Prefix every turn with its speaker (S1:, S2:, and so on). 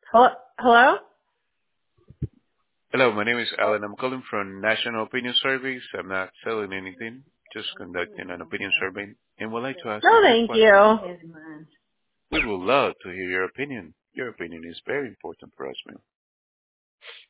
S1: Hello? Hello?
S2: Hello, my name is Alan. I'm calling from National Opinion Surveys. I'm not selling anything, just conducting an opinion survey, and would like to ask you
S1: No,
S2: a few
S1: thank
S2: questions.
S1: you.
S2: We would love to hear your opinion. Your opinion is very important for us, ma'am.